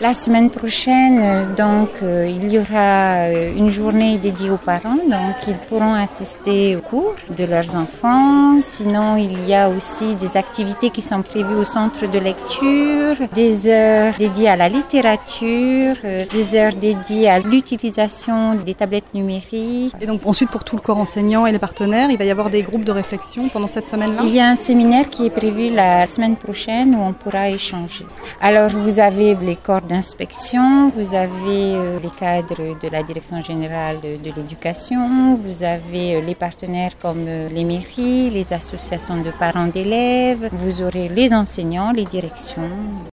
La semaine prochaine, il y aura une journée dédiée aux parents, donc ils pourront assister aux cours de leurs enfants. Sinon, il y a aussi des activités qui sont prévues au centre de lecture, des heures dédiées à la littérature, des heures dédiées à l'utilisation des tablettes numériques. Et donc ensuite, pour tout le corps enseignant et les partenaires, il va y avoir des groupes de réflexion pendant cette semaine-là? Il y a un séminaire qui est prévu la semaine prochaine où on pourra échanger. Alors, vous avez les corps d'inspection, vous avez les cadres de la Direction générale de l'éducation, vous avez les partenaires comme les mairies, les associations de parents d'élèves, vous aurez les enseignants, les directions.